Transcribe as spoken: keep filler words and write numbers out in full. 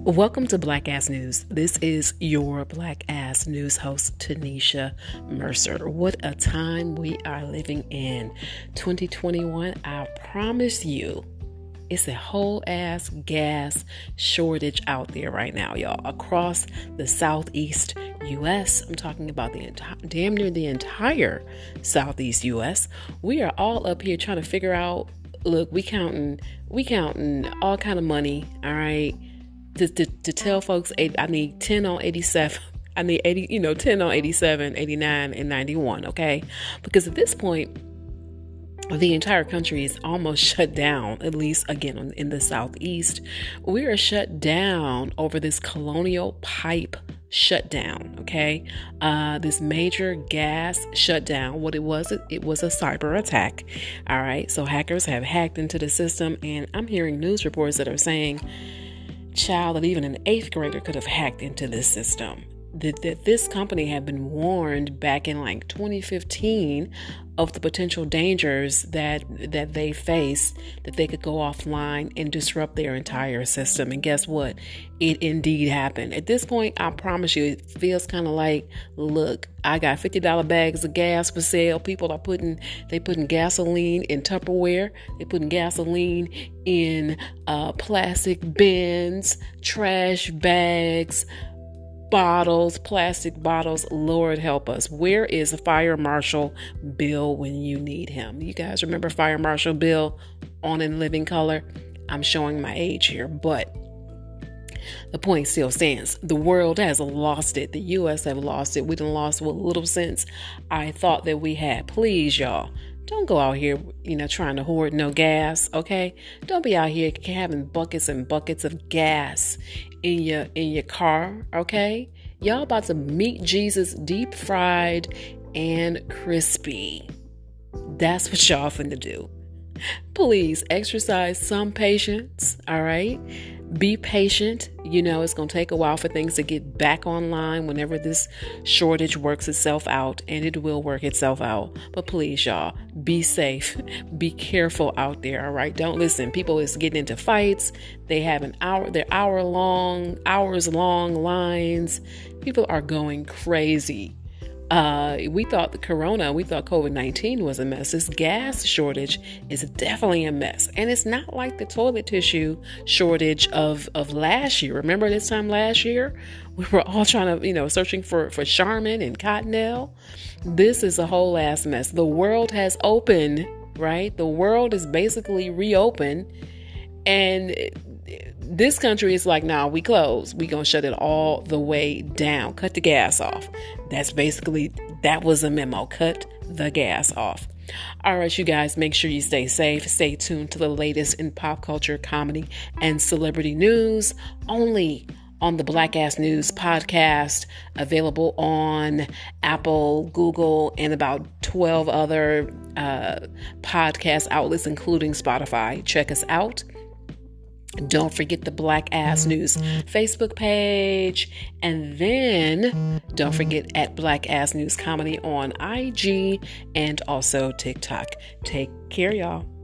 Welcome to Black Ass News. This is your Black Ass News host, Tanisha Mercer. What a time we are living in. twenty twenty-one, I promise you, it's a whole ass gas shortage out there right now, y'all. Across the Southeast U S. I'm talking about the entire, damn near the entire Southeast U S. We are all up here trying to figure out, look, we counting, we counting all kind of money, all right? To, to, to tell folks, I need ten on eighty-seven. I need eighty, you know, ten on eighty-seven, eighty-nine, and ninety-one. Okay. Because at this point, the entire country is almost shut down, at least again in the Southeast. We are shut down over this colonial pipe shutdown. Okay. Uh, this major gas shutdown. What it was, it, it was a cyber attack. All right. So hackers have hacked into the system, and I'm hearing news reports that are saying, child, that even an eighth grader could have hacked into this system. That, that this company had been warned back in like twenty fifteen of the potential dangers that that they face, that they could go offline and disrupt their entire system. And guess what? It indeed happened. At this point, I promise you, it feels kind of like, look, I got fifty dollars bags of gas for sale. People are putting, they putting gasoline in Tupperware. They putting gasoline in uh, plastic bins, trash bags, bottles, plastic bottles. Lord help us. Where is Fire Marshal Bill when you need him? You guys remember Fire Marshal Bill on In Living Color? I'm showing my age here, but the point still stands. The world has lost it. The U S have lost it. We done lost what little sense I thought that we had. Please, y'all, don't go out here, you know, trying to hoard no gas, okay? Don't be out here having buckets and buckets of gas in your in your car, okay? Y'all about to meet Jesus deep fried and crispy. That's what y'all finna do. Please exercise some patience, all right? Be patient. You know, it's going to take a while for things to get back online whenever this shortage works itself out, and it will work itself out. But please, y'all, be safe. Be careful out there, all right? Don't listen. People is getting into fights. They have an hour, they're hour long, hours long lines. People are going crazy. Uh, we thought the corona, we thought COVID nineteen was a mess. This gas shortage is definitely a mess. And it's not like the toilet tissue shortage of, of last year. Remember this time last year? We were all trying to, you know, searching for, for Charmin and Cottonelle. This is a whole ass mess. The world has opened, right? The world is basically reopened. And this country is like, nah, we close. We gonna shut it all the way down. Cut the gas off. That's basically, that was a memo. Cut the gas off. All right, you guys, make sure you stay safe. Stay tuned to the latest in pop culture, comedy, and celebrity news. Only on the Black Ass News podcast, available on Apple, Google, and about twelve other uh, podcast outlets, including Spotify. Check us out. Don't forget the Black Ass News Facebook page. And then don't forget at Black Ass News Comedy on I G and also TikTok. Take care, y'all.